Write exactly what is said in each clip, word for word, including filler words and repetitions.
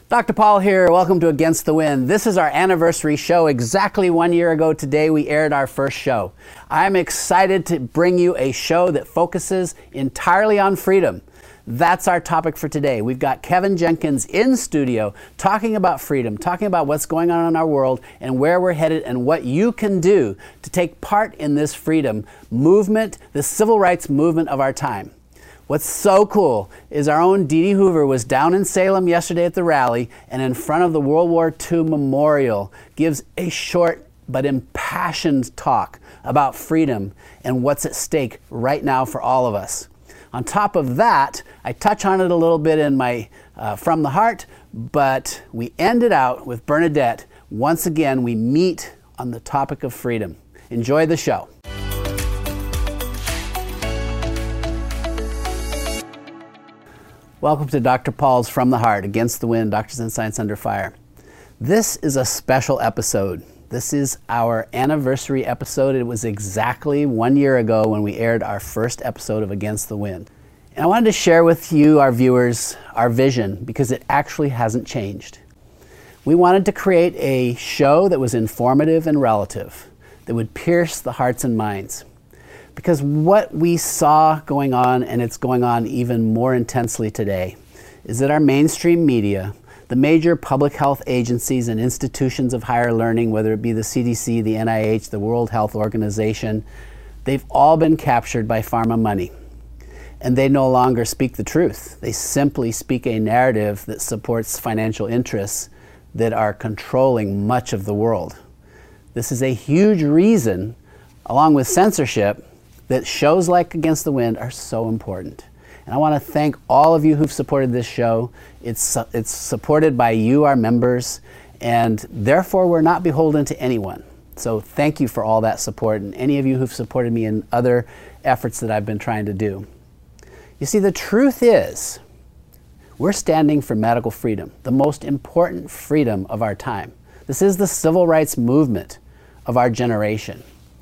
Doctor Paul here. Welcome to Against the Wind. This is our anniversary show. Exactly one year ago today, we aired our first show. I'm excited to bring you a show that focuses entirely on freedom. That's our topic for today. We've got Kevin Jenkins in studio talking about freedom, talking about what's going on in our world and where we're headed and what you can do to take part in this freedom movement, the civil rights movement of our time. What's so cool is our own Dee Dee Hoover was down in Salem yesterday at the rally and in front of the World War Two Memorial gives a short but impassioned talk about freedom and what's at stake right now for all of us. On top of that, I touch on it a little bit in my uh, From the Heart, but we ended out with Bernadette. Once again, we meet on the topic of freedom. Enjoy the show. Welcome to Doctor Paul's From the Heart, Against the Wind, Doctors and Science Under Fire. This is a special episode. This is our anniversary episode. It was exactly one year ago when we aired our first episode of Against the Wind. And I wanted to share with you, our viewers, our vision, because it actually hasn't changed. We wanted to create a show that was informative and relative, that would pierce the hearts and minds. Because what we saw going on, and it's going on even more intensely today, is that our mainstream media, the major public health agencies and institutions of higher learning, whether it be the C D C, the N I H, the World Health Organization, they've all been captured by pharma money. And they no longer speak the truth. They simply speak a narrative that supports financial interests that are controlling much of the world. This is a huge reason, along with censorship, that shows like Against the Wind are so important. And I want to thank all of you who've supported this show. It's, it's supported by you, our members, and therefore we're not beholden to anyone. So thank you for all that support and any of you who've supported me in other efforts that I've been trying to do. You see, the truth is, we're standing for medical freedom, the most important freedom of our time. This is the civil rights movement of our generation.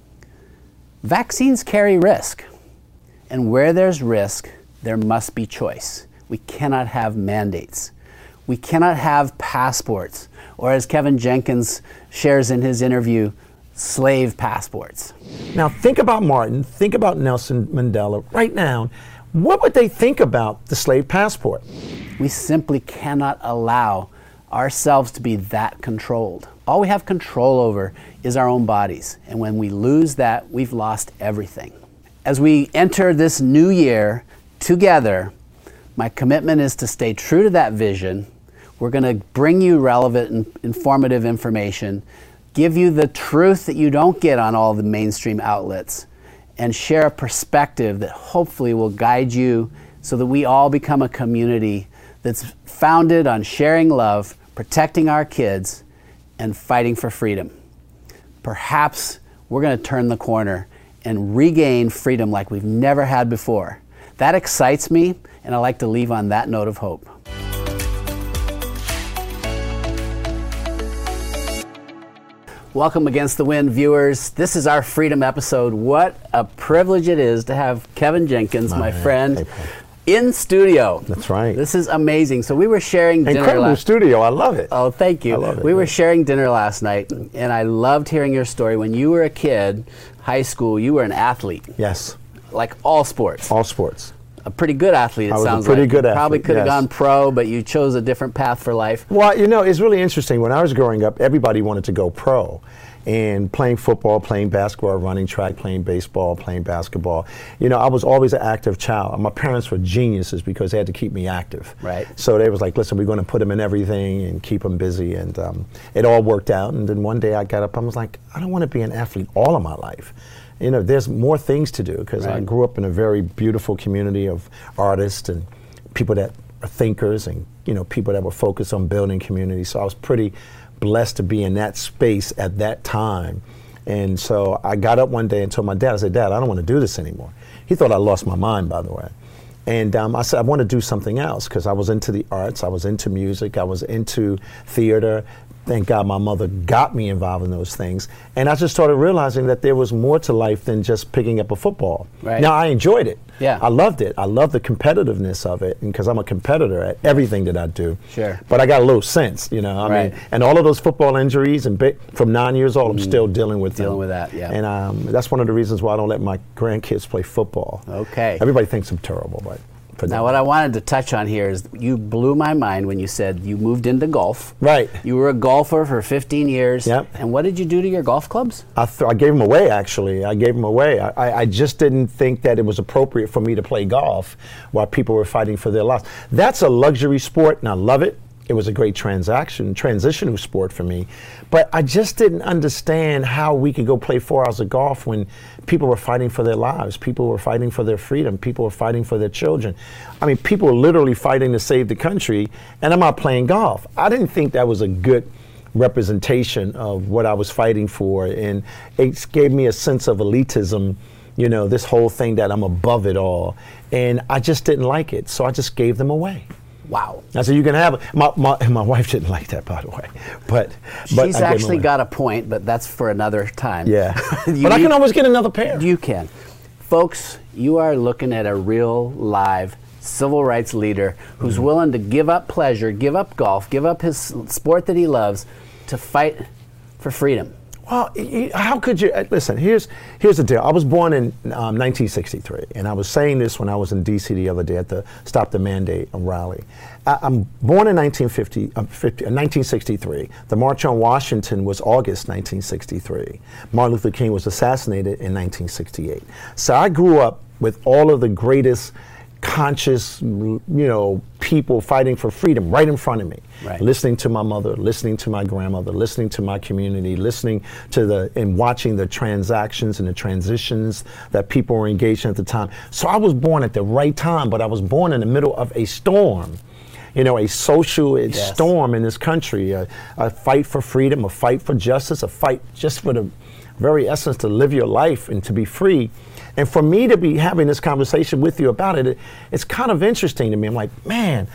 Vaccines carry risk, and where there's risk, there must be choice. We cannot have mandates. We cannot have passports, or as Kevin Jenkins shares in his interview, slave passports. Now think about Martin, think about Nelson Mandela right now. What would they think about the slave passport? We simply cannot allow ourselves to be that controlled. All we have control over is our own bodies, and when we lose that, we've lost everything. As we enter this new year together, my commitment is to stay true to that vision. We're going to bring you relevant and informative information, give you the truth that you don't get on all the mainstream outlets, and share a perspective that hopefully will guide you so that we all become a community that's founded on sharing love, protecting our kids, and fighting for freedom. Perhaps we're going to turn the corner and regain freedom like we've never had before. That excites me, and I like to leave on that note of hope. Welcome Against the Wind viewers. This is our freedom episode. What a privilege it is to have Kevin Jenkins, my, my friend, hey, in studio. That's right. This is amazing. So we were sharing dinner. Incredible last studio. I love it. Oh, thank you. I love it. We were sharing dinner last night, and I loved hearing your story. When you were a kid, high school, you were an athlete. Yes. Like all sports. All sports. A pretty good athlete, it I was sounds a pretty like. good you athlete, probably could have yes. gone pro, but you chose a different path for life. Well, you know, it's really interesting. When I was growing up, everybody wanted to go pro. And playing football, playing basketball, running track, playing baseball, playing basketball. You know, I was always an active child. My parents were geniuses because they had to keep me active. Right. So they was like, listen, we're going to put them in everything and keep them busy. And um, it all worked out. And then one day I got up, I was like, I don't want to be an athlete all of my life. You know, there's more things to do because right. I grew up in a very beautiful community of artists and people that are thinkers and, you know, people that were focused on building community. So I was pretty blessed to be in that space at that time. And so I got up one day and told my dad, I said, Dad, I don't want to do this anymore. He thought I lost my mind, by the way. And um, I said, I want to do something else because I was into the arts, I was into music, I was into theater, thank God my mother got me involved in those things. And I just started realizing that there was more to life than just picking up a football. Right. Now, I enjoyed it. Yeah. I loved it. I loved the competitiveness of it, because I'm a competitor at everything that I do. Sure. But I got a little sense, you know. I Right. mean, and all of those football injuries, and bi- from nine years old, I'm still dealing with Dealing them. with that, yeah. And um, that's one of the reasons why I don't let my grandkids play football. Okay. Everybody thinks I'm terrible, but for Now, them. what I wanted to touch on here is you blew my mind when you said you moved into golf. Right. You were a golfer for fifteen years. Yep. And what did you do to your golf clubs? I, th- I gave them away, actually. I gave them away. I, I, I just didn't think that it was appropriate for me to play golf while people were fighting for their lives. That's a luxury sport, and I love it. It was a great transaction, transitional sport for me. But I just didn't understand how we could go play four hours of golf when people were fighting for their lives. People were fighting for their freedom. People were fighting for their children. I mean, people were literally fighting to save the country, and I'm out playing golf. I didn't think that was a good representation of what I was fighting for, and it gave me a sense of elitism, you know, this whole thing that I'm above it all. And I just didn't like it, so I just gave them away. Wow. I said, you can have it. My, my, my wife didn't like that, by the way. But, but She's I gave them actually away. got a point, but that's for another time. Yeah. You But I need- can always get another pair. You can. Folks, you are looking at a real, live civil rights leader who's Mm-hmm. willing to give up pleasure, give up golf, give up his sport that he loves to fight for freedom. Well, y- y- how could you, uh, listen, here's here's the deal. I was born in um, nineteen sixty-three, and I was saying this when I was in D C the other day at the Stop the Mandate rally. I, I'm born in nineteen fifty, uh, fifty, uh, nineteen sixty-three. The March on Washington was August nineteen sixty-three. Martin Luther King was assassinated in nineteen sixty-eight. So I grew up with all of the greatest conscious, you know, people fighting for freedom right in front of me. Right. Listening to my mother, listening to my grandmother, listening to my community, listening to the, and watching the transactions and the transitions that people were engaged in at the time. So I was born at the right time, but I was born in the middle of a storm. You know, a social Yes. storm in this country, a, a fight for freedom, a fight for justice, a fight just for the very essence to live your life and to be free. And for me to be having this conversation with you about it, it, it's kind of interesting to me. I'm like, man,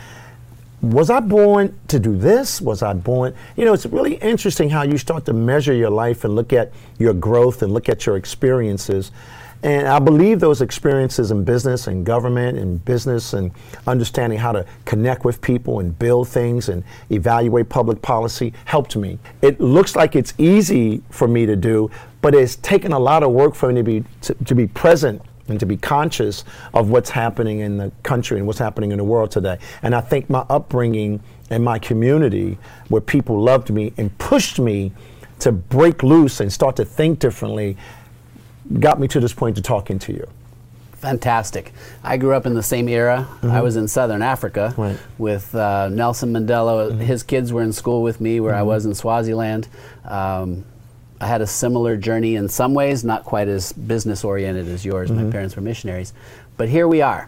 was I born to do this? Was I born? You know, it's really interesting how you start to measure your life and look at your growth and look at your experiences. And I believe those experiences in business and government and business and understanding how to connect with people and build things and evaluate public policy helped me. It looks like it's easy for me to do, but it's taken a lot of work for me to be to, to be present and to be conscious of what's happening in the country and what's happening in the world today. And I think my upbringing and my community, where people loved me and pushed me to break loose and start to think differently, got me to this point to talking to you. Fantastic. I grew up in the same era. Mm-hmm. I was in Southern Africa Right. with uh, Nelson Mandela. Mm-hmm. His kids were in school with me where I was in Swaziland. Um, I had a similar journey in some ways, not quite as business oriented as yours. Mm-hmm. My parents were missionaries. But here we are.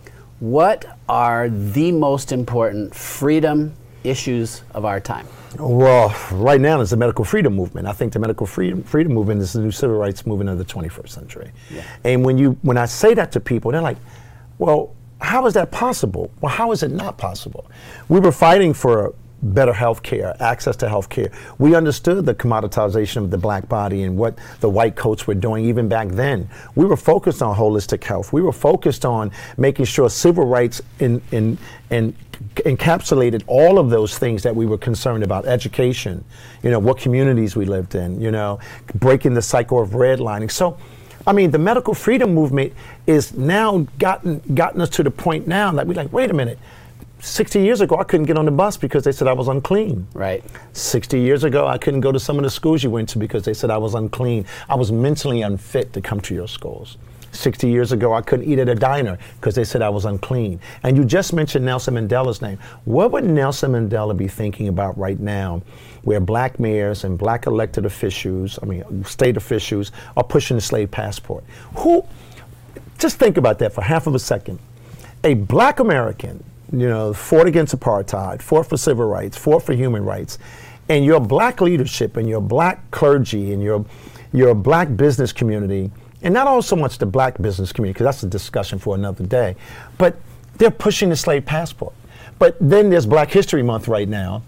What are the most important freedom issues of our time? Well, right now it's the medical freedom movement. I think the medical freedom freedom movement is the new civil rights movement of the twenty-first century. Yeah. And when you when I say that to people, they're like, well, how is that possible? Well, how is it not possible? We were fighting for better health care, access to health care. We understood the commoditization of the black body and what the white coats were doing even back then. We were focused on holistic health. We were focused on making sure civil rights in, in, in encapsulated all of those things that we were concerned about. Education, you know, what communities we lived in, you know, breaking the cycle of redlining. So, I mean, the medical freedom movement is now gotten, gotten us to the point now that we're like, wait a minute, sixty years ago, I couldn't get on the bus because they said I was unclean. Right. sixty years ago, I couldn't go to some of the schools you went to because they said I was unclean. I was mentally unfit to come to your schools. sixty years ago, I couldn't eat at a diner because they said I was unclean. And you just mentioned Nelson Mandela's name. What would Nelson Mandela be thinking about right now where black mayors and black elected officials, I mean, state officials, are pushing the slave passport? Who, just think about that for half of a second. A black American, you know, fought against apartheid, fought for civil rights, fought for human rights, and your black leadership and your black clergy and your your black business community, and not all so much the black business community, because that's a discussion for another day, but they're pushing the slave passport. But then there's Black History Month right now,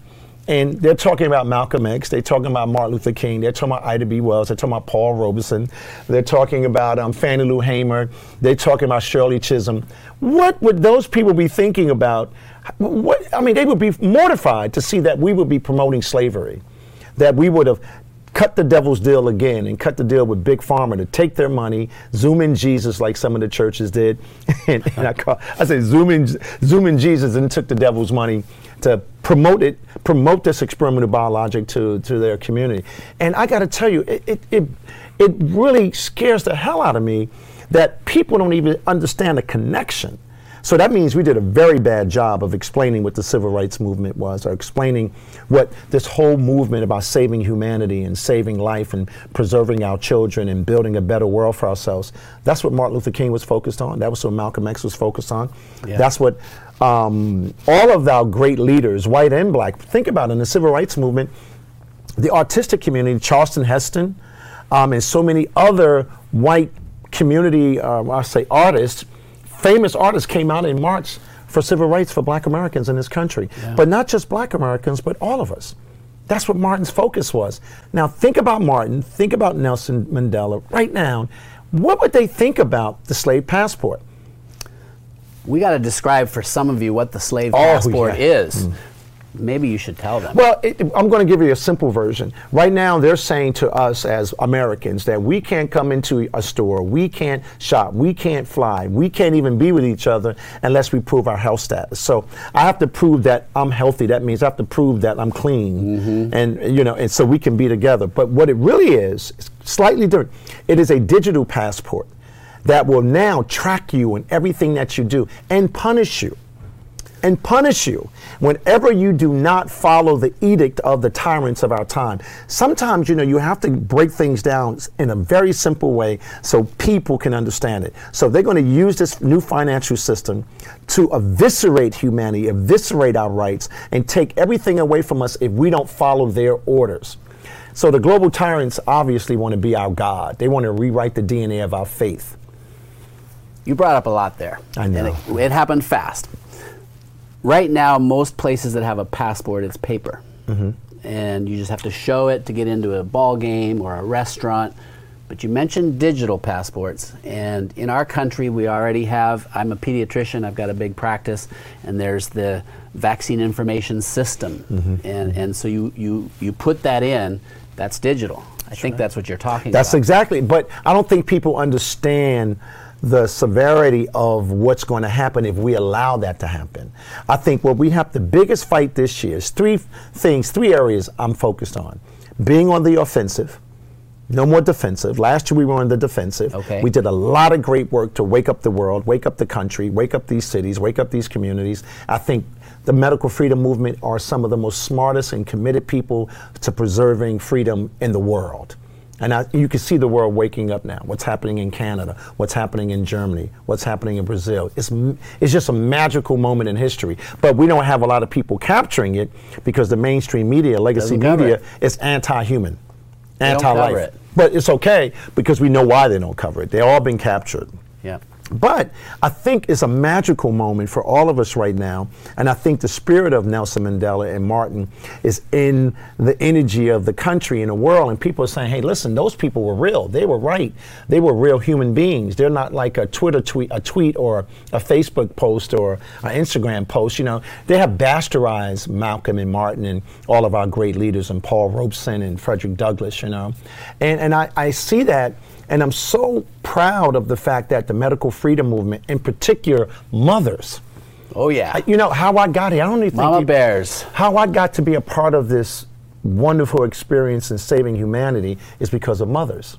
And they're talking about Malcolm X, they're talking about Martin Luther King, they're talking about Ida B. Wells, they're talking about Paul Robeson, they're talking about um, Fannie Lou Hamer, they're talking about Shirley Chisholm. What would those people be thinking about? What, I mean, they would be mortified to see that we would be promoting slavery, that we would have cut the devil's deal again and cut the deal with Big Pharma to take their money, zoom in Jesus like some of the churches did. and, and I, call, I say zoom in, zoom in Jesus and took the devil's money to promote it, promote this experimental biologic to, to their community. And I got to tell you, it, it, it, it really scares the hell out of me that people don't even understand the connection. So that means we did a very bad job of explaining what the civil rights movement was, or explaining what this whole movement about saving humanity and saving life and preserving our children and building a better world for ourselves. That's what Martin Luther King was focused on. That was what Malcolm X was focused on. Yeah. That's what um, all of our great leaders, white and black, think about it, in the civil rights movement, the artistic community, Charleston Heston, um, and so many other white community, uh, I say artists, famous artists came out in March for civil rights for black Americans in this country. Yeah. But not just black Americans, but all of us. That's what Martin's focus was. Now think about Martin, think about Nelson Mandela right now. What would they think about the slave passport? We got to describe for some of you what the slave oh, passport yeah. is. Mm. Maybe you should tell them. Well, it, I'm going to give you a simple version. Right now, they're saying to us as Americans that we can't come into a store, we can't shop, we can't fly, we can't even be with each other unless we prove our health status. So I have to prove that I'm healthy. That means I have to prove that I'm clean, mm-hmm. and you know, and so we can be together. But what it really is, is slightly different. It is a digital passport that will now track you in everything that you do and punish you. And punish you whenever you do not follow the edict of the tyrants of our time. Sometimes, you know, you have to break things down in a very simple way so people can understand it. So they're going to use this new financial system to eviscerate humanity, eviscerate our rights, and take everything away from us if we don't follow their orders. So the global tyrants obviously want to be our God. They want to rewrite the D N A of our faith. You brought up a lot there. I know. And it, it happened fast. Right now, most places that have a passport, it's paper. Mm-hmm. And you just have to show it to get into a ball game or a restaurant. But you mentioned digital passports. And in our country, we already have, I'm a pediatrician, I've got a big practice, and there's the vaccine information system. Mm-hmm. And, and so you, you, you put that in, that's digital. I that's think right. that's what you're talking that's about. That's exactly, but I don't think people understand the severity of what's going to happen if we allow that to happen. I think what we have, the biggest fight this year is three things, three areas I'm focused on. Being on the offensive, no more defensive. Last year we were on the defensive. Okay. We did a lot of great work to wake up the world, wake up the country, wake up these cities, wake up these communities. I think the medical freedom movement are some of the most smartest and committed people to preserving freedom in the world. And I, you can see the world waking up now. What's happening in Canada, what's happening in Germany, what's happening in Brazil. It's, it's just a magical moment in history. But we don't have a lot of people capturing it because the mainstream media, legacy media, is anti-human, anti-life. But it's okay because we know why they don't cover it. They've all been captured. Yeah. But I think it's a magical moment for all of us right now. And I think the spirit of Nelson Mandela and Martin is in the energy of the country and the world. And people are saying, hey, listen, those people were real. They were right. They were real human beings. They're not like a Twitter tweet, a tweet or a Facebook post or an Instagram post. You know, they have bastardized Malcolm and Martin and all of our great leaders and Paul Robeson and Frederick Douglass, you know. And, and I, I see that. And I'm so proud of the fact that the medical freedom movement, in particular, mothers. Oh, yeah. I, you know, how I got here, I don't even think. Mama you, bears. How I got to be a part of this wonderful experience in saving humanity is because of mothers.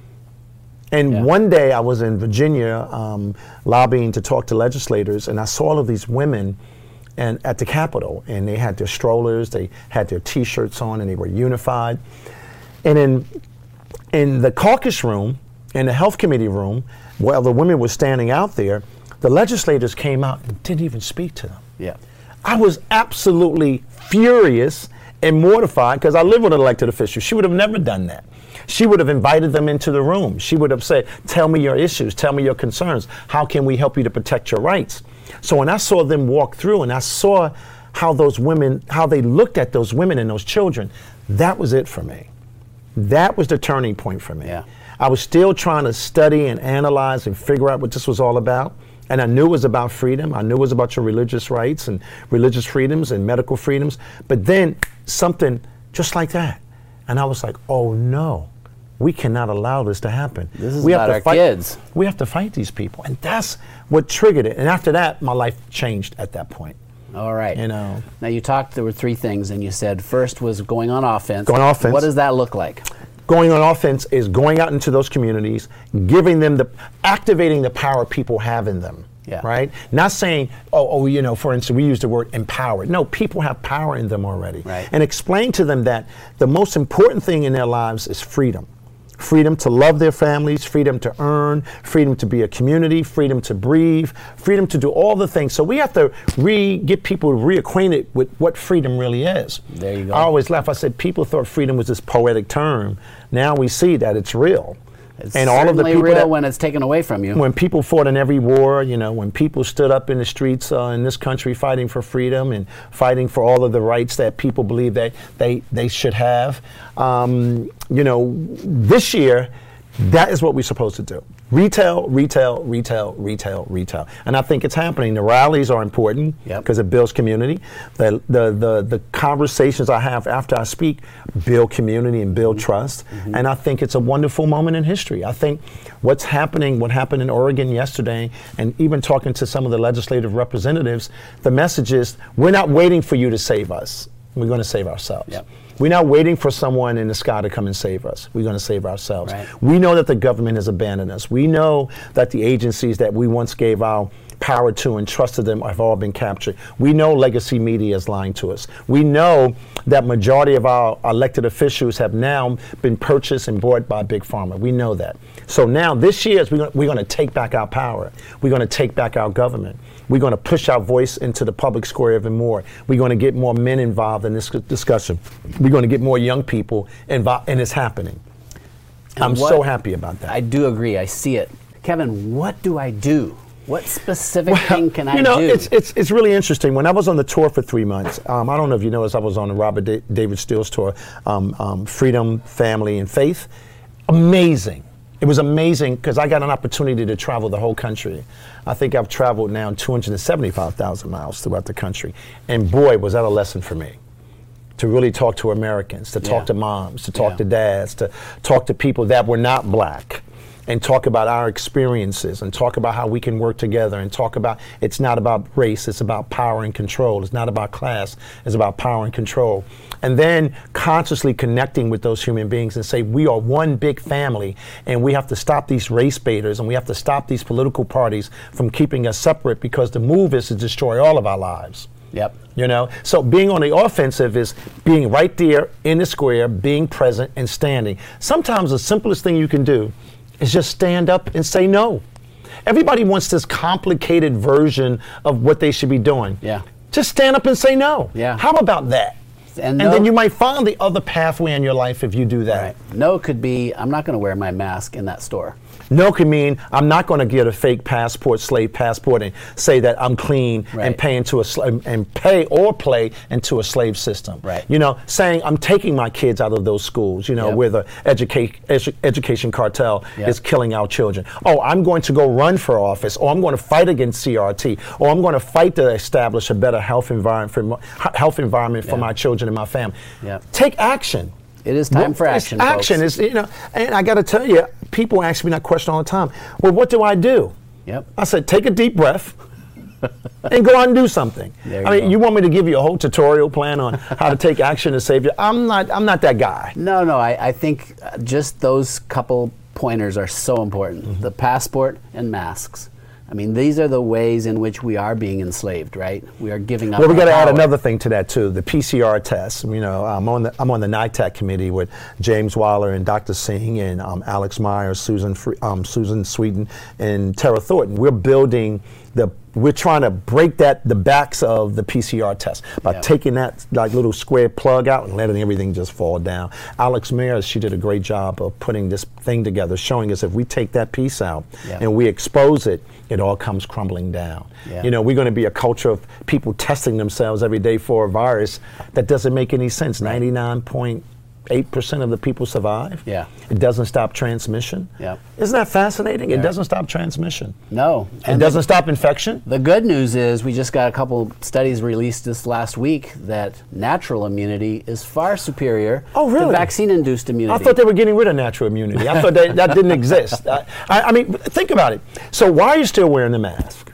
And yeah. one day I was in Virginia um, lobbying to talk to legislators, and I saw all of these women and at the Capitol, and they had their strollers, they had their T-shirts on, and they were unified. And in In the caucus room, in the health committee room, while the women were standing out there, the legislators came out and didn't even speak to them. Yeah. I was absolutely furious and mortified because I live with an elected official. She would have never done that. She would have invited them into the room. She would have said, tell me your issues, tell me your concerns. How can we help you to protect your rights? So when I saw them walk through and I saw how those women, how they looked at those women and those children, that was it for me. That was the turning point for me. Yeah. I was still trying to study and analyze and figure out what this was all about. And I knew it was about freedom. I knew it was about your religious rights and religious freedoms and medical freedoms. But then something just like that. And I was like, oh no, we cannot allow this to happen. This is we about have to our fight, kids. We have to fight these people. And that's what triggered it. And after that, my life changed at that point. All right. You know. Now you talked, there were three things, and you said first was going on offense. Going on offense. What does that look like? Going on offense is going out into those communities, giving them the, activating the power people have in them. Yeah. Right? Not saying, oh, oh, you know, for instance, we use the word empowered. No, people have power in them already. Right. And explain to them that the most important thing in their lives is freedom. Freedom to love their families, freedom to earn, freedom to be a community, freedom to breathe, freedom to do all the things. So we have to re get people reacquainted with what freedom really is. There you go. I always laugh. I said people thought freedom was this poetic term. Now we see that it's real. It's and all of the people real that, when it's taken away from you. When people fought in every war, you know, when people stood up in the streets uh, in this country fighting for freedom and fighting for all of the rights that people believe that they, they should have, um, you know, this year, that is what we're supposed to do. Retail, retail, retail, retail, retail. And I think it's happening. The rallies are important because Yep. it builds community. The, the, the, the conversations I have after I speak build community and build trust. Mm-hmm. And I think it's a wonderful moment in history. I think what's happening, what happened in Oregon yesterday, and even talking to some of the legislative representatives, the message is, we're not waiting for you to save us. We're going to save ourselves. Yep. We're not waiting for someone in the sky to come and save us. We're going to save ourselves. Right. We know that the government has abandoned us. We know that the agencies that we once gave our power to and trusted them have all been captured. We know legacy media is lying to us. We know that majority of our elected officials have now been purchased and bought by Big Pharma. We know that. So now this year, is we're going to take back our power. We're going to take back our government. We're going to push our voice into the public square even more. We're going to get more men involved in this discussion. We're going to get more young people involved, and it's happening. And I'm what- so happy about that. I do agree. I see it. Kevin, what do I do? What specific thing can I you know, do? it's it's it's really interesting. When I was on the tour for three months, um, I don't know if you noticed, I was on the Robert da- David Stills tour, um, um, Freedom, Family, and Faith. Amazing. It was amazing because I got an opportunity to travel the whole country. I think I've traveled now two hundred seventy-five thousand miles throughout the country. And boy, was that a lesson for me. To really talk to Americans, to talk Yeah. to moms, to talk Yeah. to dads, to talk to people that were not black, and talk about our experiences, and talk about how we can work together, and talk about, it's not about race, it's about power and control. It's not about class, it's about power and control. And then consciously connecting with those human beings and say, we are one big family, and we have to stop these race baiters, and we have to stop these political parties from keeping us separate, because the move is to destroy all of our lives. Yep. You know, so being on the offensive is being right there in the square, being present and standing. Sometimes the simplest thing you can do is just stand up and say no. Everybody wants this complicated version of what they should be doing. Yeah. Just stand up and say no. Yeah. How about that? And, And no, then you might find the other pathway in your life if you do that. right. No could be, I'm not going to wear my mask in that store. No can mean I'm not going to get a fake passport, slave passport, and say that I'm clean Right. and pay into a sl- and pay or play into a slave system. Right. You know, saying I'm taking my kids out of those schools. You know, Yep. where the educa- edu- education cartel Yep. is killing our children. Oh, I'm going to go run for office, or I'm going to fight against C R T, or I'm going to fight to establish a better health environment for my, health environment for Yeah. my children and my family. Yep. Take action. It is time Well, for action, It's action folks. is, you know, and I got to tell you, people ask me that question all the time. Well, what do I do? Yep. I said, take a deep breath and go out and do something. There you I mean, go. you want me to give you a whole tutorial plan on how to take action to save you? I'm not. I'm not that guy. No, no, I, I think uh, just those couple pointers are so important. Mm-hmm. The passport and masks. I mean, these are the ways in which we are being enslaved, right? We are giving up Well, we our got to add power. another thing to that too: the P C R test. You know, I'm on the I'm on the NITAC committee with James Weiler and Doctor Singh and um, Alex Myers, Susan Fre- um, Susan Sweden, and Tara Thornton. We're building the we're trying to break that the backs of the P C R test by Yeah. taking that like little square plug out and letting everything just fall down. Alex Mayers, she did a great job of putting this thing together, showing us if we take that piece out Yeah. and we expose it, it all comes crumbling down. Yeah. You know, we're going to be a culture of people testing themselves every day for a virus that doesn't make any sense. ninety-nine point eight percent of the people survive. Yeah. It doesn't stop transmission. Yeah. Isn't that fascinating? It Yeah. doesn't stop transmission. No. It And doesn't stop infection. The good news is we just got a couple studies released this last week that natural immunity is far superior Oh, really? to vaccine-induced immunity. I thought they were getting rid of natural immunity. I thought that, that didn't exist. I, I, I mean, think about it. So why are you still wearing the mask?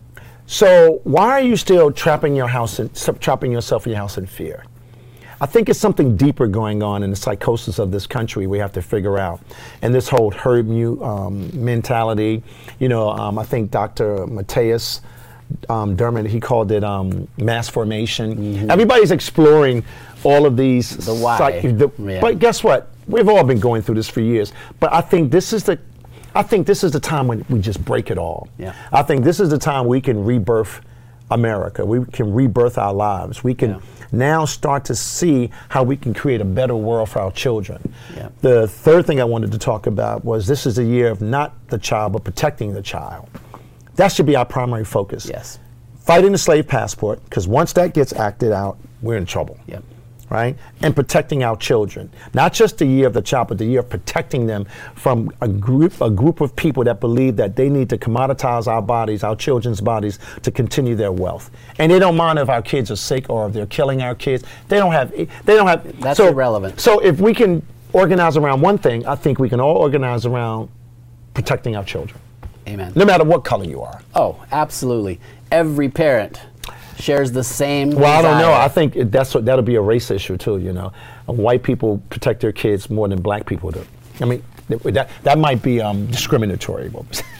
So why are you still trapping your house in, trapping yourself in your house in fear? I think it's something deeper going on in the psychosis of this country we have to figure out. And this whole herd mu- um, mentality, you know, um, I think Doctor Mateus um, Dermot, he called it um, mass formation. Mm-hmm. Everybody's exploring all of these. The why. Psych- the, Yeah. But guess what? We've all been going through this for years. But I think this is the, I think this is the time when we just break it all. Yeah. I think this is the time we can rebirth America. We can rebirth our lives. We can. Yeah. Now start to see how we can create a better world for our children. Yeah. The third thing I wanted to talk about was this is a year of not the child, but protecting the child. That should be our primary focus. Yes. Fighting the slave passport, because once that gets acted out, we're in trouble. Yep. Right? And protecting our children. Not just the year of the child, but the year of protecting them from a group a group of people that believe that they need to commoditize our bodies, our children's bodies, to continue their wealth. And they don't mind if our kids are sick or if they're killing our kids. They don't have they don't have That's so, irrelevant. So if we can organize around one thing, I think we can all organize around protecting our children. Amen. No matter what color you are. Oh, absolutely. Every parent shares the same Well, I don't know. desire. I think it- that's what, that'll be a race issue too. You know, Uh, white people protect their kids more than black people do. I mean, th- that that might be um, discriminatory.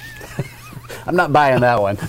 I'm not buying that one.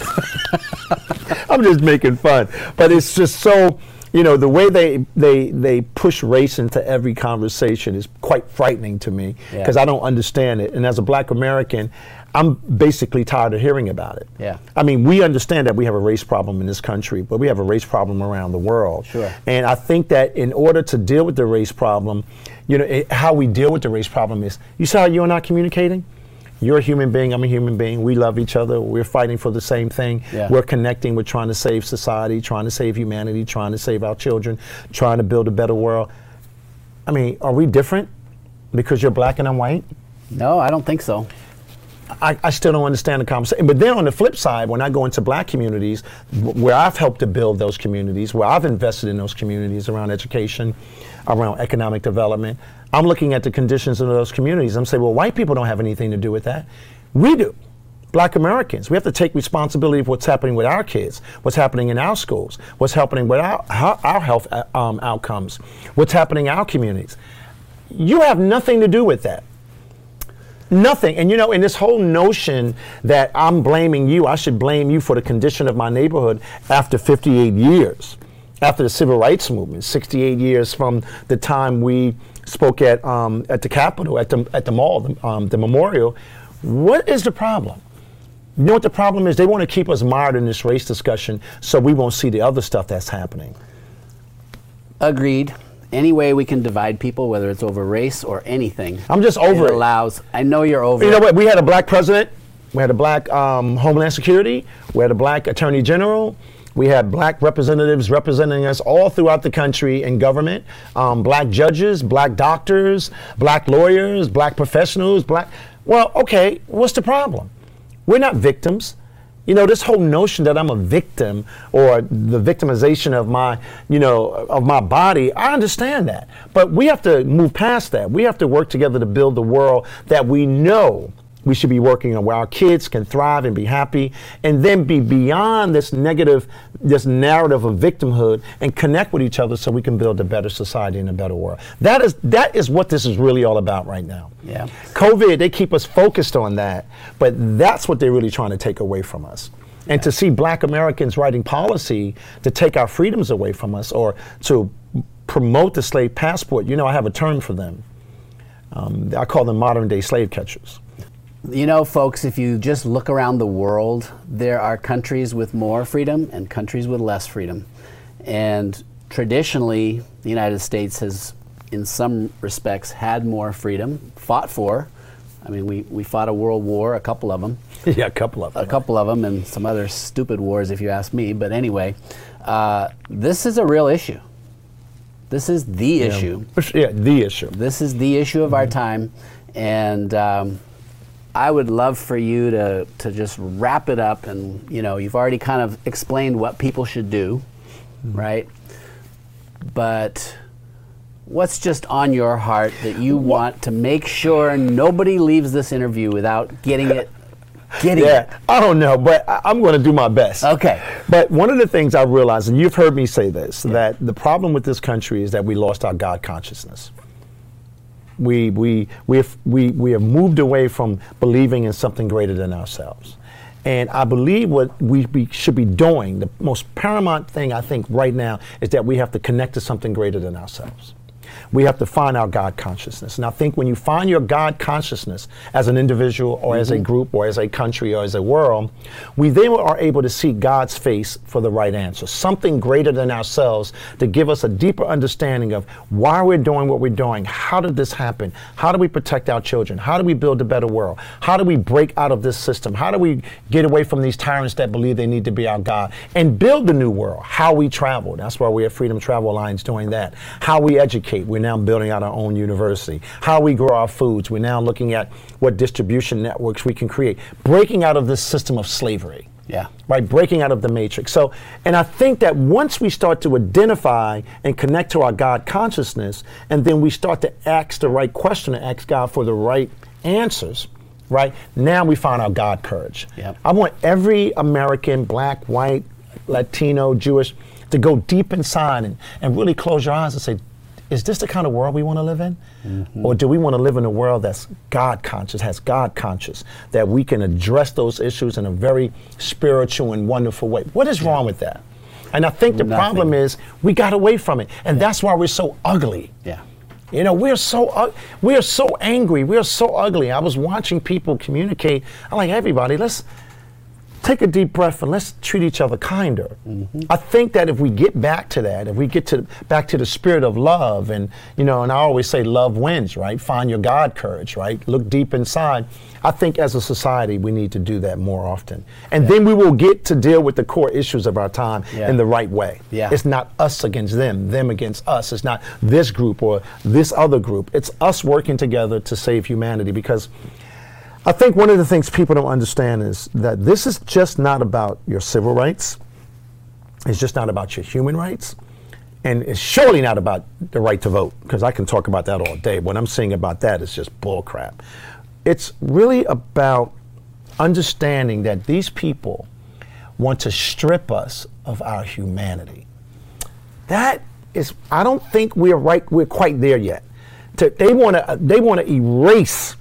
I'm just making fun, but it's just so. You know, the way they they they push race into every conversation is quite frightening to me Yeah. because I don't understand it. And as a Black American, I'm basically tired of hearing about it. Yeah. I mean, we understand that we have a race problem in this country, but we have a race problem around the world. Sure. And I think that in order to deal with the race problem, you know, it, how we deal with the race problem is, you see how you and I communicating? You're a human being, I'm a human being, we love each other, we're fighting for the same thing. Yeah. We're connecting, we're trying to save society, trying to save humanity, trying to save our children, trying to build a better world. I mean, are we different because you're black and I'm white? No, I don't think so. I, I still don't understand the conversation. But then on the flip side, when I go into black communities, w- where I've helped to build those communities, where I've invested in those communities around education, around economic development, I'm looking at the conditions of those communities. I'm saying, well, white people don't have anything to do with that. We do. Black Americans. We have to take responsibility for what's happening with our kids, what's happening in our schools, what's happening with our, our, our health uh, um, outcomes, what's happening in our communities. You have nothing to do with that. Nothing. And you know, in this whole notion that I'm blaming you, I should blame you for the condition of my neighborhood after fifty-eight years, after the civil rights movement, sixty-eight years from the time we spoke at um, at the Capitol, at the at the mall, the, um, the memorial. What is the problem? You know what the problem is? They want to keep us mired in this race discussion so we won't see the other stuff that's happening. Agreed. Any way we can divide people, whether it's over race or anything. I'm just over it. it. allows. I know you're over You know it. what? We had a black president. We had a black um, Homeland Security. We had a black Attorney General. We had black representatives representing us all throughout the country in government. Um, black judges, black doctors, black lawyers, black professionals, black. Well, okay, what's the problem? We're not victims. You know, this whole notion that I'm a victim or the victimization of my, you know, of my body, I understand that. But we have to move past that. We have to work together to build the world that we know we should be working on, where our kids can thrive and be happy, and then be beyond this negative, this narrative of victimhood, and connect with each other so we can build a better society and a better world. That is that is what this is really all about right now. Yeah. COVID, they keep us focused on that, but that's what they're really trying to take away from us. And to see black Americans writing policy to take our freedoms away from us or to promote the slave passport, you know, I have a term for them. Um, I call them modern day slave catchers. You know, folks, if you just look around the world, there are countries with more freedom and countries with less freedom. And traditionally, the United States has, in some respects, had more freedom, fought for. I mean, we, we fought a world war, a couple of them. Yeah, a couple of them. A couple of them, and some other stupid wars, if you ask me. But anyway, uh, this is a real issue. This is the yeah. issue. Yeah, the issue. This is the issue of mm-hmm. our time. And um, I would love for you to, to just wrap it up. And, you know, you've already kind of explained what people should do, mm-hmm. right? But what's just on your heart that you want to make sure nobody leaves this interview without getting it? Getting yeah, it. I don't know, but I, I'm going to do my best. Okay. But one of the things I realized, and you've heard me say this, yeah. that the problem with this country is that we lost our God consciousness. We we we have we we have moved away from believing in something greater than ourselves. And I believe what we, we should be doing, the most paramount thing I think right now, is that we have to connect to something greater than ourselves. We have to find our God consciousness. And I think when you find your God consciousness as an individual or mm-hmm. as a group or as a country or as a world, we then are able to see God's face for the right answer. Something greater than ourselves to give us a deeper understanding of why we're doing what we're doing. How did this happen? How do we protect our children? How do we build a better world? How do we break out of this system? How do we get away from these tyrants that believe they need to be our God and build the new world? How we travel. That's why we have Freedom Travel Alliance doing that. How we educate. We're now building out our own university. How we grow our foods. We're now looking at what distribution networks we can create. Breaking out of this system of slavery. Yeah. Right? Breaking out of the matrix. So, and I think that once we start to identify and connect to our God consciousness, and then we start to ask the right question and ask God for the right answers, right? Now we find our God courage. Yep. I want every American, black, white, Latino, Jewish, to go deep inside and, and really close your eyes and say, is this the kind of world we want to live in? Mm-hmm. Or do we want to live in a world that's God conscious, has God conscious, that we can address those issues in a very spiritual and wonderful way? What is wrong with that? And I think the Nothing. problem is we got away from it. And yeah. that's why we're so ugly. Yeah. You know, we're so uh, we're so angry. We're so ugly. I was watching people communicate. I'm like, everybody, let's take a deep breath and let's treat each other kinder. Mm-hmm. I think that if we get back to that, if we get to back to the spirit of love, and you know, and I always say love wins, right? Find your God courage, right? Look deep inside. I think as a society we need to do that more often. And yeah. then we will get to deal with the core issues of our time yeah. in the right way. Yeah. It's not us against them, them against us. It's not this group or this other group. It's us working together to save humanity, because I think one of the things people don't understand is that this is just not about your civil rights. It's just not about your human rights. And it's surely not about the right to vote, because I can talk about that all day. What I'm saying about that is just bull crap. It's really about understanding that these people want to strip us of our humanity. That is, I don't think we're right, we're quite there yet. To, they want to, they want to erase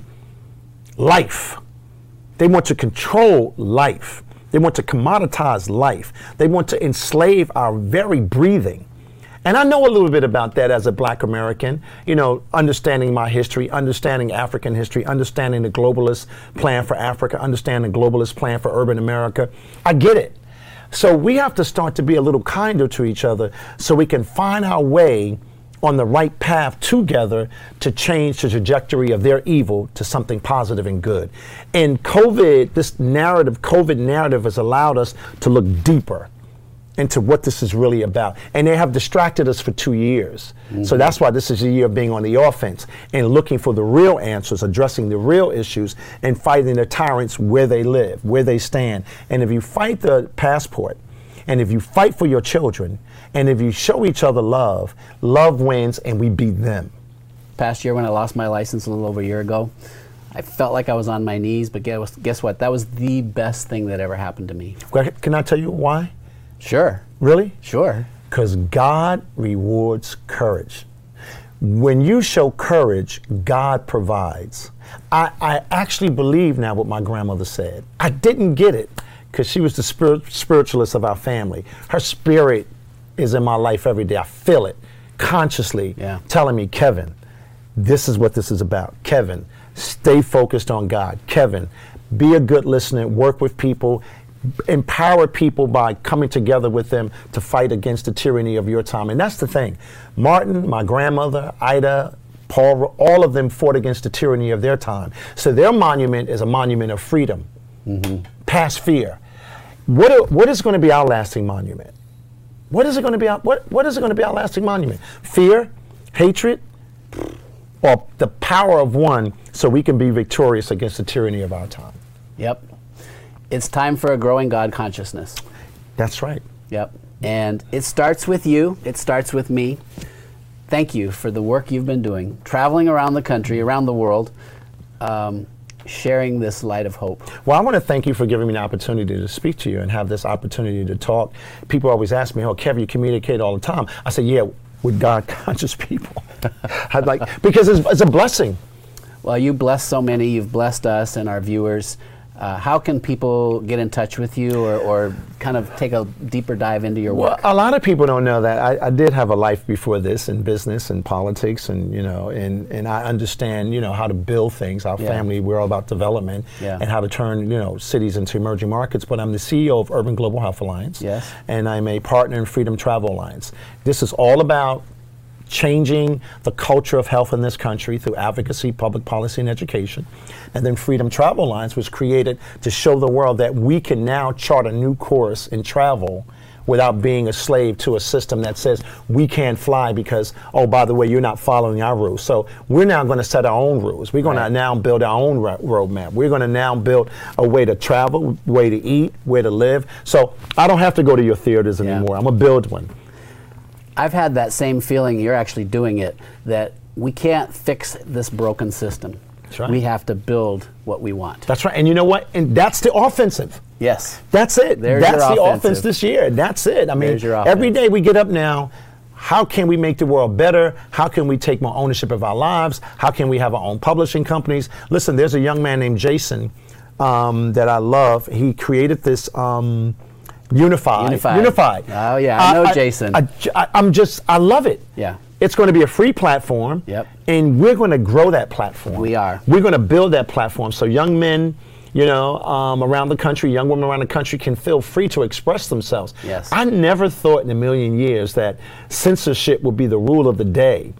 life. They want to control life. They want to commoditize life. They want to enslave our very breathing. And I know a little bit about that as a black American, you know, understanding my history, understanding African history, understanding the globalist plan for Africa, understanding the globalist plan for urban America. I get it. So we have to start to be a little kinder to each other so we can find our way on the right path together to change the trajectory of their evil to something positive and good. And COVID, this narrative, COVID narrative has allowed us to look deeper into what this is really about. And they have distracted us for two years. Mm-hmm. So that's why this is a year of being on the offense and looking for the real answers, addressing the real issues, and fighting the tyrants where they live, where they stand. And if you fight the passport, and if you fight for your children, and if you show each other love, love wins and we beat them. Past year when I lost my license a little over a year ago, I felt like I was on my knees, but guess, guess what? That was the best thing that ever happened to me. Can I tell you why? Sure. Really? Sure. Because God rewards courage. When you show courage, God provides. I, I actually believe now what my grandmother said. I didn't get it because she was the spirit, spiritualist of our family. Her spirit is in my life every day. I feel it consciously yeah. telling me, Kevin, this is what this is about. Kevin, stay focused on God. Kevin, be a good listener, work with people, empower people by coming together with them to fight against the tyranny of your time. And that's the thing. Martin, my grandmother, Ida, Paul, all of them fought against the tyranny of their time. So their monument is a monument of freedom, mm-hmm. past fear. What, are, what is going to be our lasting monument? What is it going to be? Our, what, what is it going to be our lasting monument? Fear, hatred, or the power of one so we can be victorious against the tyranny of our time? Yep. It's time for a growing God consciousness. That's right. Yep. And it starts with you. It starts with me. Thank you for the work you've been doing, traveling around the country, around the world, um, sharing this light of hope. Well, I want to thank you for giving me the opportunity to speak to you and have this opportunity to talk. People always ask me, oh, Kevin, you communicate all the time. I say, yeah, with God-conscious people. I'd like, because it's, it's a blessing. Well, you bless so many. You've blessed us and our viewers. Uh, how can people get in touch with you or, or kind of take a deeper dive into your work? Well, a lot of people don't know that. I, I did have a life before this in business and politics, and you know, and, and I understand, you know, how to build things. Our yeah. family, we're all about development yeah. and how to turn, you know, cities into emerging markets. But I'm the C E O of Urban Global Health Alliance, yes. and I'm a partner in Freedom Travel Alliance. This is all about changing the culture of health in this country through advocacy, public policy, and education. And then Freedom Travel Alliance was created to show the world that we can now chart a new course in travel without being a slave to a system that says we can't fly because, oh, by the way, you're not following our rules. So we're now going to set our own rules. We're going right. to now build our own ro roadmap. We're going to now build a way to travel, way to eat, way to live. So I don't have to go to your theaters yeah. anymore. I'm going to build one. I've had that same feeling, you're actually doing it, that we can't fix this broken system. That's right. We have to build what we want. That's right. And you know what? And that's the offensive. Yes. That's it. There's that's your the offensive. offense this year. That's it. I mean, There's your every day we get up now, how can we make the world better? How can we take more ownership of our lives? How can we have our own publishing companies? Listen, there's a young man named Jason um, that I love. He created this um, Unified. Unified. Unified. Oh, yeah. I know I, Jason. I, I, I'm just, I love it. Yeah. It's going to be a free platform. Yep. And we're going to grow that platform. We are. We're going to build that platform so young men, you know, um, around the country, young women around the country can feel free to express themselves. Yes. I never thought in a million years that censorship would be the rule of the day.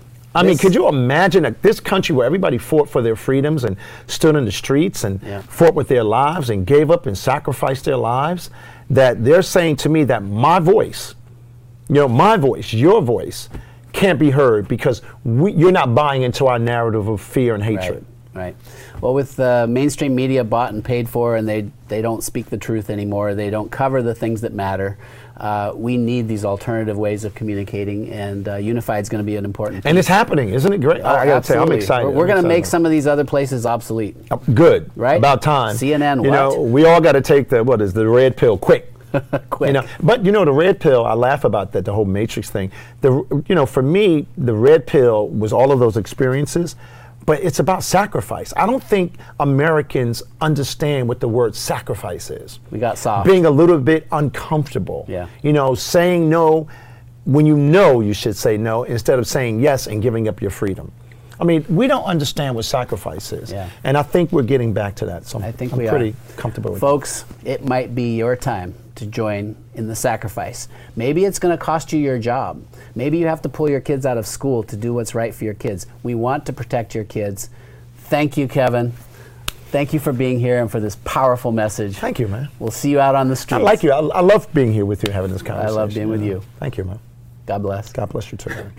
I this, mean, could you imagine that this country where everybody fought for their freedoms and stood in the streets and yeah. fought with their lives and gave up and sacrificed their lives, that they're saying to me that my voice, you know, my voice, your voice, can't be heard because we, you're not buying into our narrative of fear and hatred. Right, right. Well, with uh, mainstream media bought and paid for, and they, they don't speak the truth anymore, they don't cover the things that matter, uh, we need these alternative ways of communicating, and uh, Unified is going to be an important piece. And it's happening, isn't it great? Oh, I got to say, I'm excited. We're, we're going to make about. some of these other places obsolete. Uh, good. Right? About time. C N N, You what? know, we all got to take the, what is the red pill, quick. Quick. You know, but you know, the red pill, I laugh about that, the whole Matrix thing. The, you know, for me, the red pill was all of those experiences, but it's about sacrifice. I don't think Americans understand what the word sacrifice is. We got soft. Being a little bit uncomfortable. Yeah. You know, saying no when you know you should say no instead of saying yes and giving up your freedom. I mean, we don't understand what sacrifice is. Yeah. And I think we're getting back to that. So I think I'm we pretty are. comfortable with Folks, it might be your time to join in the sacrifice. Maybe it's going to cost you your job. Maybe you have to pull your kids out of school to do what's right for your kids. We want to protect your kids. Thank you, Kevin. Thank you for being here and for this powerful message. Thank you, man. We'll see you out on the streets. I like you. I, I love being here with you, having this conversation. I love being with you. Thank you, man. God bless. God bless you too, man.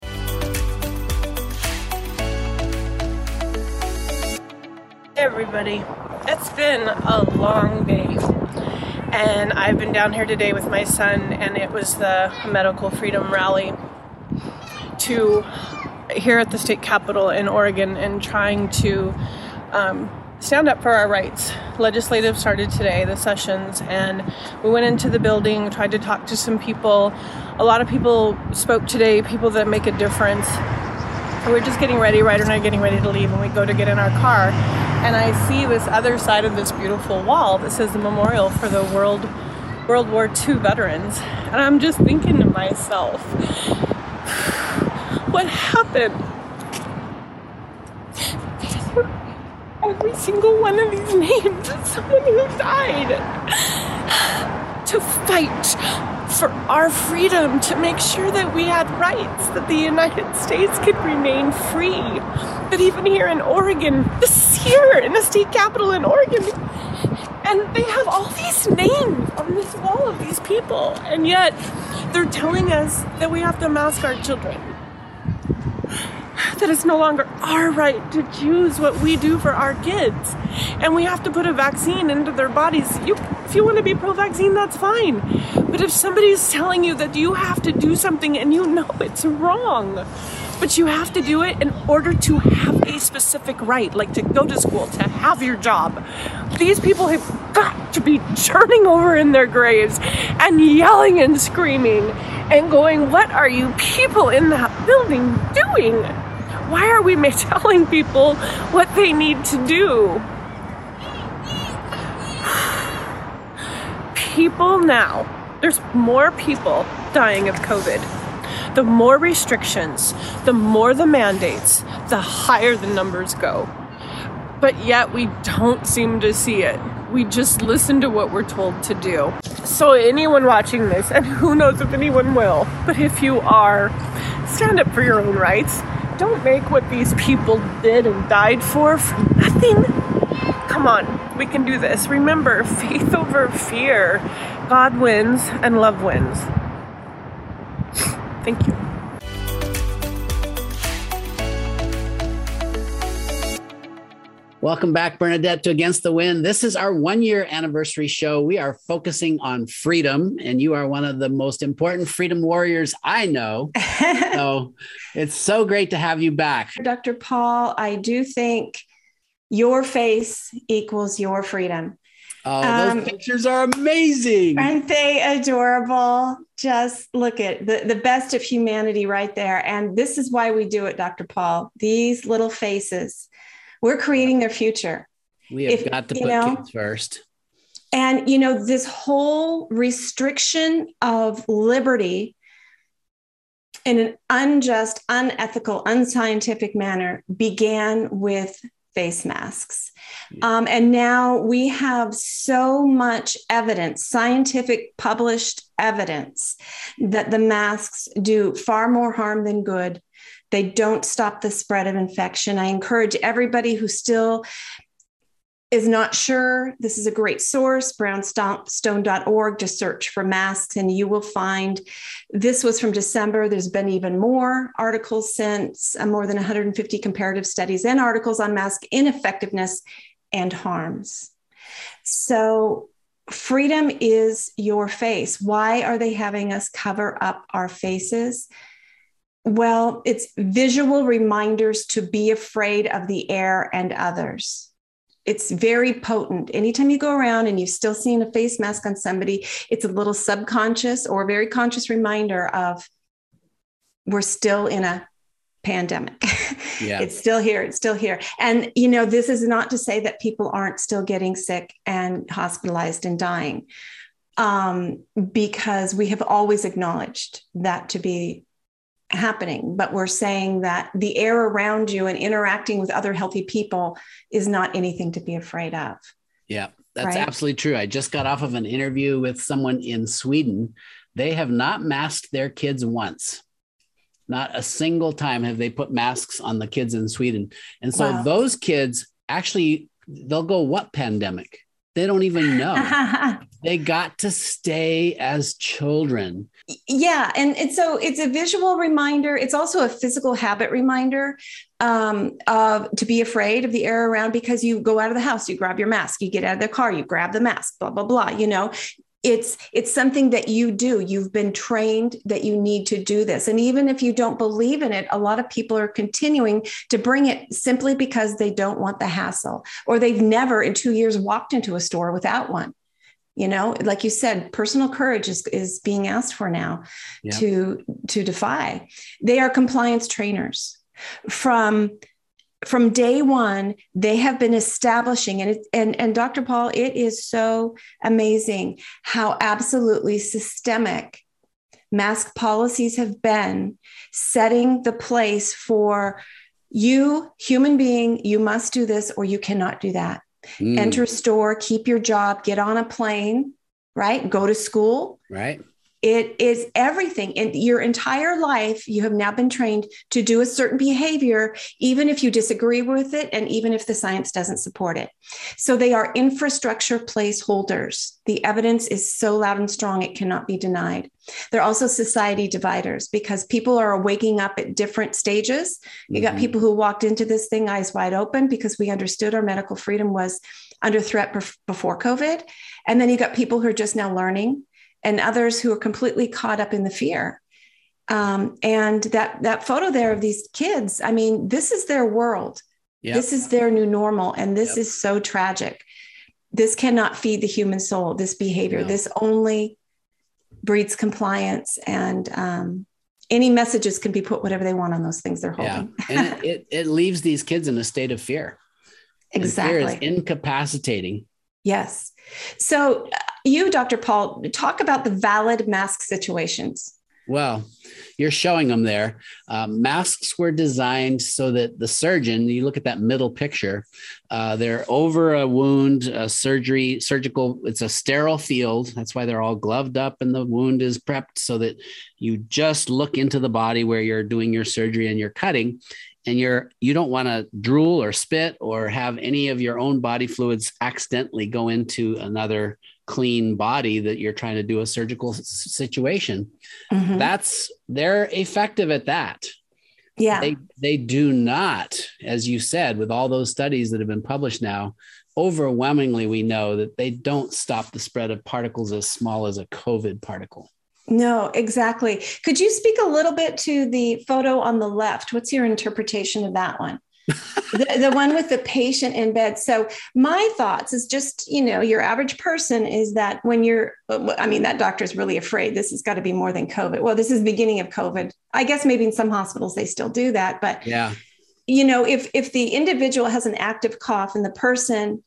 Hey everybody, it's been a long day and I've been down here today with my son, and it was the Medical Freedom Rally to here at the state capitol in Oregon and trying to um, stand up for our rights. Legislative started today, the sessions, and we went into the building, tried to talk to some people. A lot of people spoke today, people that make a difference. We're just getting ready, Ryder and I are getting ready to leave, and we go to get in our car. And I see this other side of this beautiful wall that says the memorial for the World World War Two veterans. And I'm just thinking to myself, what happened? every single one of these names is someone who died to fight for our freedom, to make sure that we had rights, that the United States could remain free. But even here in Oregon, this is here in the state capital in Oregon, and they have all these names on this wall of these people, and yet they're telling us that we have to mask our children. That it's no longer our right to choose what we do for our kids. And we have to put a vaccine into their bodies. You, if you want to be pro-vaccine, that's fine. But if somebody's telling you that you have to do something and you know it's wrong, but you have to do it in order to have a specific right, like to go to school, to have your job, these people have got to be turning over in their graves and yelling and screaming and going, what are you people in that building doing? Why are we telling people what they need to do? People now, there's more people dying of COVID. The more restrictions, the more the mandates, the higher the numbers go. But yet we don't seem to see it. We just listen to what we're told to do. So anyone watching this, and who knows if anyone will, but if you are, stand up for your own rights. Don't make what these people did and died for for nothing. Come on, we can do this. Remember, faith over fear. God wins and love wins. Thank you. Welcome back, Bernadette, to Against the Wind. This is our one-year anniversary show. We are focusing on freedom, and you are one of the most important freedom warriors I know. So it's so great to have you back. Doctor Paul, I do think your face equals your freedom. Oh, those um, pictures are amazing. Aren't they adorable? Just look at the, the best of humanity right there. And this is why we do it, Doctor Paul. These little faces. We're creating their future. We have if, got to put know, kids first. And, you know, this whole restriction of liberty in an unjust, unethical, unscientific manner began with face masks. Yeah. Um, and now we have so much evidence, scientific published evidence, that the masks do far more harm than good. They don't stop the spread of infection. I encourage everybody who still is not sure, this is a great source, brownstone dot org. Just search for masks and you will find, this was from December. There's been even more articles since, uh, more than one hundred fifty comparative studies and articles on mask ineffectiveness and harms. So freedom is your face. Why are they having us cover up our faces? Well, it's visual reminders to be afraid of the air and others. It's very potent. Anytime you go around and you've still seen a face mask on somebody, it's a little subconscious or very conscious reminder of we're still in a pandemic. Yeah. It's still here. It's still here. And, you know, this is not to say that people aren't still getting sick and hospitalized and dying, um, because we have always acknowledged that to be happening, but we're saying that the air around you and interacting with other healthy people is not anything to be afraid of. Yeah, that's right? Absolutely true. I just got off of an interview with someone in Sweden. They have not masked their kids once. Not a single time have they put masks on the kids in Sweden. And so wow. those kids actually, they'll go, what pandemic? They don't even know. They got to stay as children. Yeah. And, and so it's a visual reminder. It's also a physical habit reminder um, of to be afraid of the air around, because you go out of the house, you grab your mask, you get out of the car, you grab the mask, blah, blah, blah. You know, it's, it's something that you do. You've been trained that you need to do this. And even if you don't believe in it, a lot of people are continuing to bring it simply because they don't want the hassle, or they've never in two years walked into a store without one. You know, like you said, personal courage is, is being asked for now yeah. to, to defy. They are compliance trainers. From, from day one, they have been establishing, and, it, and, and Doctor Paul, it is so amazing how absolutely systemic mask policies have been, setting the place for You, human being, you must do this or you cannot do that. Mm. Enter a store, keep your job, get on a plane, right? Go to school. Right. It is everything. In your entire life, you have now been trained to do a certain behavior, even if you disagree with it, and even if the science doesn't support it. So they are infrastructure placeholders. The evidence is so loud and strong, it cannot be denied. They're also society dividers because people are waking up at different stages. You mm-hmm. got people who walked into this thing eyes wide open because we understood our medical freedom was under threat before COVID. And then you got people who are just now learning, and others who are completely caught up in the fear. Um, and that that photo there of these kids, I mean, this is their world. Yep. This is their new normal. And this yep. is so tragic. This cannot feed the human soul, this behavior. No. This only breeds compliance, and um, any messages can be put whatever they want on those things they're holding. Yeah. And it, it, it leaves these kids in a state of fear. Exactly. And fear is incapacitating. Yes. So you, Doctor Paul, talk about the valid mask situations. Well, you're showing them there. Uh, masks were designed so that the surgeon, you look at that middle picture, uh, they're over a wound, a surgery, surgical, it's a sterile field. That's why they're all gloved up and the wound is prepped so that you just look into the body where you're doing your surgery and you're cutting. And you're, you don't want to drool or spit or have any of your own body fluids accidentally go into another clean body that you're trying to do a surgical situation. Mm-hmm. That's, they're effective at that. Yeah. They, they do not, as you said, with all those studies that have been published now, overwhelmingly, we know that they don't stop the spread of particles as small as a COVID particle. No, exactly. Could you speak a little bit to the photo on the left? What's your interpretation of that one? the, the one with the patient in bed. So my thoughts is just, you know, your average person is that when you're, I mean, that doctor's really afraid this has got to be more than COVID. Well, this is the beginning of COVID. I guess maybe in some hospitals they still do that. But, yeah, you know, if if the individual has an active cough and the person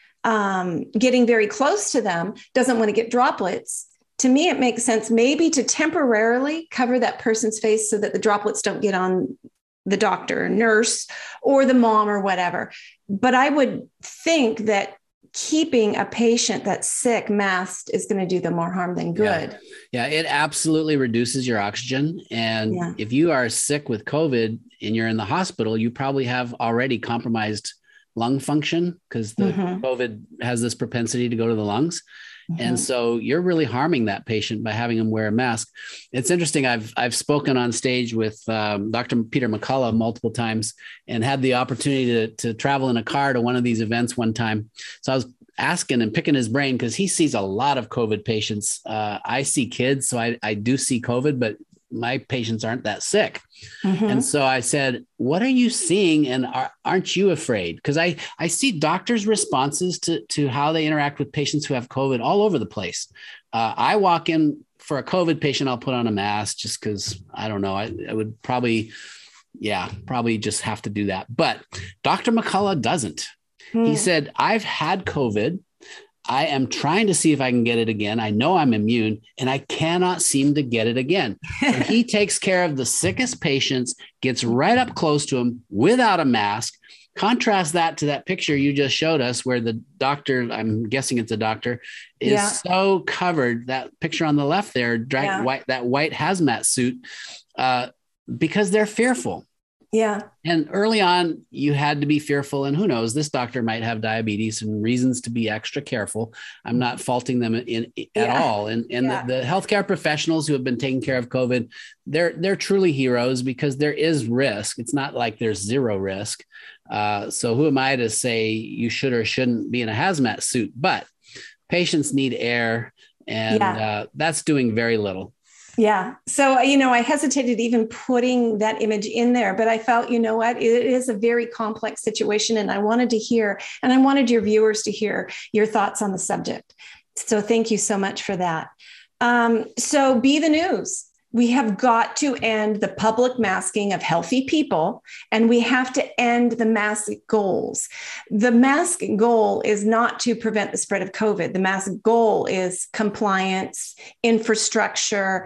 um, getting very close to them doesn't want to get droplets, to me, it makes sense maybe to temporarily cover that person's face so that the droplets don't get on the doctor or nurse or the mom or whatever. But I would think that keeping a patient that's sick masked is going to do them more harm than good. Yeah, yeah, it absolutely reduces your oxygen. And yeah. if you are sick with COVID and you're in the hospital, you probably have already compromised lung function because the mm-hmm. COVID has this propensity to go to the lungs. Mm-hmm. And so you're really harming that patient by having them wear a mask. It's interesting. I've I've spoken on stage with um, Doctor Peter McCullough multiple times and had the opportunity to, to travel in a car to one of these events one time. So I was asking and picking his brain because he sees a lot of COVID patients. Uh, I see kids, so I, I do see COVID, but my patients aren't that sick. Mm-hmm. And so I said, what are you seeing? And are, aren't you afraid? Because I, I see doctors' responses to, to how they interact with patients who have COVID all over the place. Uh, I walk in for a COVID patient, I'll put on a mask just because I don't know. I, I would probably, yeah, probably just have to do that. But Doctor McCullough doesn't. Mm. He said, I've had COVID. I am trying to see if I can get it again. I know I'm immune and I cannot seem to get it again. So he takes care of the sickest patients, gets right up close to them without a mask. Contrast that to that picture you just showed us where the doctor, I'm guessing it's a doctor, is yeah. so covered. That picture on the left there, dra- yeah. white, that white hazmat suit, uh, because they're fearful. Yeah. And early on, you had to be fearful. And who knows, this doctor might have diabetes and reasons to be extra careful. I'm not faulting them in, in at yeah. all. And, and yeah. the, the healthcare professionals who have been taking care of COVID, they're, they're truly heroes because there is risk. It's not like there's zero risk. Uh, so who am I to say you should or shouldn't be in a hazmat suit? But patients need air, and yeah. uh, that's doing very little. Yeah. So, you know, I hesitated even putting that image in there, but I felt, you know what, it is a very complex situation. And I wanted to hear, and I wanted your viewers to hear your thoughts on the subject. So thank you so much for that. Um, so be the news. We have got to end the public masking of healthy people, and we have to end the mask goals. The mask goal is not to prevent the spread of COVID. The mask goal is compliance, infrastructure,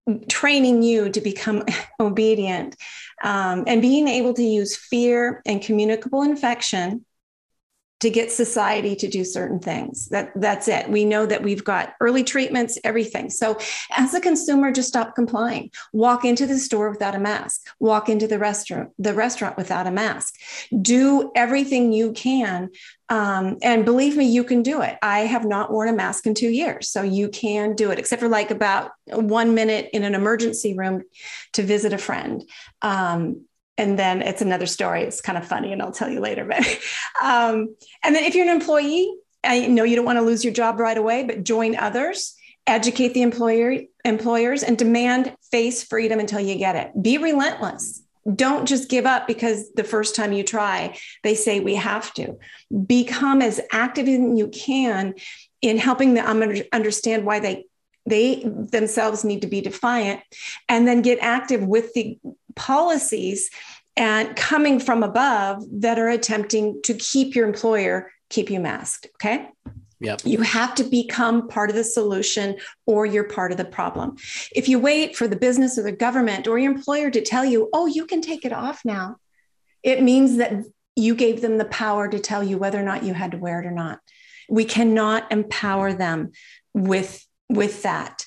training you to become obedient, um, and being able to use fear and communicable infection to get society to do certain things. That, that's it. We know that we've got early treatments, everything. So as a consumer, just stop complying. Walk into the store without a mask. Walk into the restaurant, the restaurant without a mask. Do everything you can. Um, and believe me, you can do it. I have not worn a mask in two years. So you can do it, except for like about one minute in an emergency room to visit a friend. Um, And then it's another story. It's kind of funny, and I'll tell you later. But um, and then if you're an employee, I know you don't want to lose your job right away, but join others, educate the employer employers, and demand face freedom until you get it. Be relentless. Don't just give up because the first time you try, they say we have to. Become as active as you can in helping them understand why they they themselves need to be defiant, and then get active with the policies and coming from above that are attempting to keep your employer, keep you masked. Okay. Yep. You have to become part of the solution, or you're part of the problem. If you wait for the business or the government or your employer to tell you, oh, you can take it off now, it means that you gave them the power to tell you whether or not you had to wear it or not. We cannot empower them with, with that.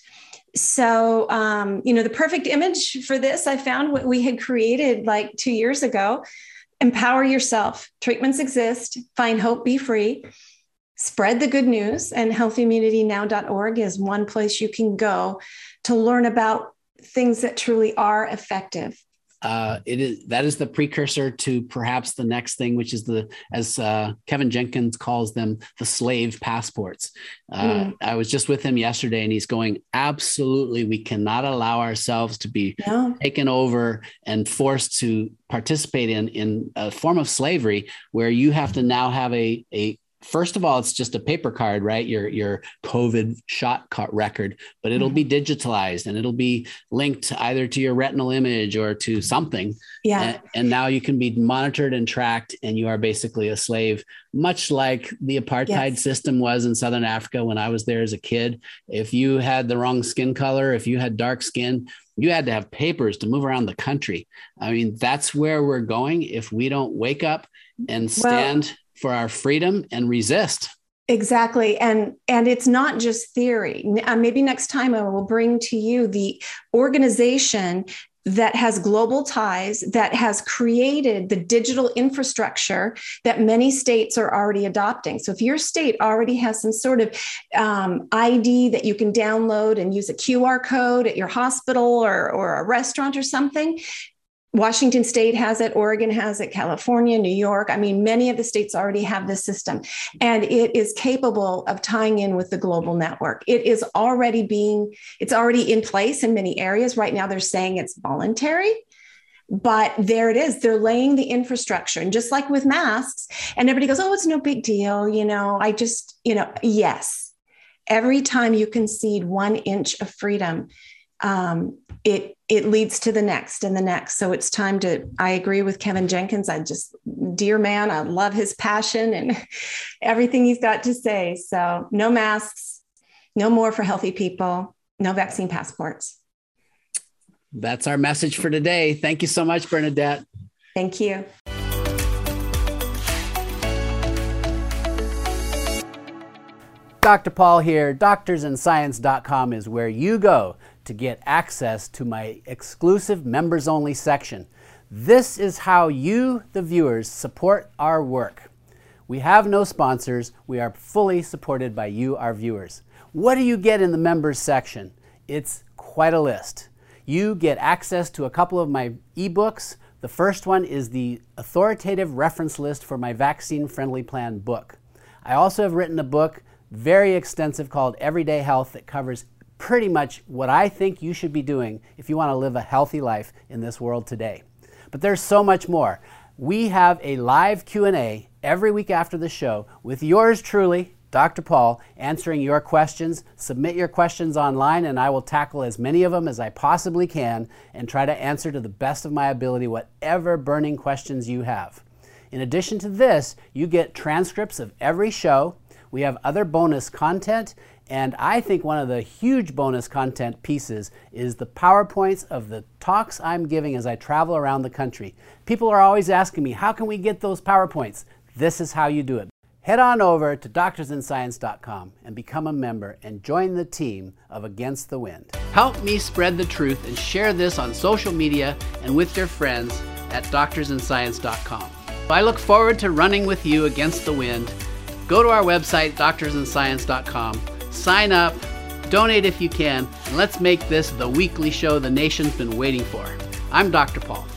So, um, you know, the perfect image for this, I found what we had created like two years ago. Empower yourself. Treatments exist. Find hope, be free. Spread the good news. And health immunity now dot org is one place you can go to learn about things that truly are effective. Uh, it is that is the precursor to perhaps the next thing, which is the, as uh, Kevin Jenkins calls them, the slave passports. Uh, mm. I was just with him yesterday, and he's going, absolutely, we cannot allow ourselves to be no. taken over and forced to participate in, in a form of slavery where you have to now have a, a First of all, it's just a paper card, right? Your your COVID shot record, but it'll mm-hmm. be digitalized and it'll be linked either to your retinal image or to something. Yeah. And, and now you can be monitored and tracked, and you are basically a slave, much like the apartheid yes. system was in Southern Africa when I was there as a kid. If you had the wrong skin color, if you had dark skin, you had to have papers to move around the country. I mean, that's where we're going if we don't wake up and stand well, for our freedom and resist. Exactly. And, and it's not just theory. Uh, maybe next time I will bring to you the organization that has global ties, that has created the digital infrastructure that many states are already adopting. So if your state already has some sort of um, I D that you can download and use a Q R code at your hospital or, or a restaurant or something, Washington State has it, Oregon has it, California, New York. I mean, many of the states already have this system, and it is capable of tying in with the global network. It is already being, it's already in place in many areas. Right now, they're saying it's voluntary, but there it is. They're laying the infrastructure. And just like with masks, and everybody goes, oh, it's no big deal. You know, I just, you know, yes. Every time you concede one inch of freedom, um, it it leads to the next and the next. So it's time to, I agree with Kevin Jenkins. I just, dear man, I love his passion and everything he's got to say. So no masks, no more for healthy people, no vaccine passports. That's our message for today. Thank you so much, Bernadette. Thank you. Doctor Paul here. doctors and science dot com is where you go to get access to my exclusive members-only section. This is how you, the viewers, support our work. We have no sponsors. We are fully supported by you, our viewers. What do you get in the members section? It's quite a list. You get access to a couple of my ebooks. The first one is the authoritative reference list for my vaccine-friendly plan book. I also have written a book, very extensive, called Everyday Health, that covers pretty much what I think you should be doing if you want to live a healthy life in this world today. But there's so much more. We have a live Q and A every week after the show with yours truly, Doctor Paul, answering your questions. Submit your questions online and I will tackle as many of them as I possibly can and try to answer to the best of my ability whatever burning questions you have. In addition to this, you get transcripts of every show. We have other bonus content, And I think one of the huge bonus content pieces is the PowerPoints of the talks I'm giving as I travel around the country. People are always asking me, how can we get those PowerPoints? This is how you do it. Head on over to doctors in science dot com and become a member and join the team of Against the Wind. Help me spread the truth and share this on social media and with your friends at doctors in science dot com. I look forward to running with you against the wind. Go to our website, doctors in science dot com. Sign up, donate if you can, and let's make this the weekly show the nation's been waiting for. I'm Doctor Paul.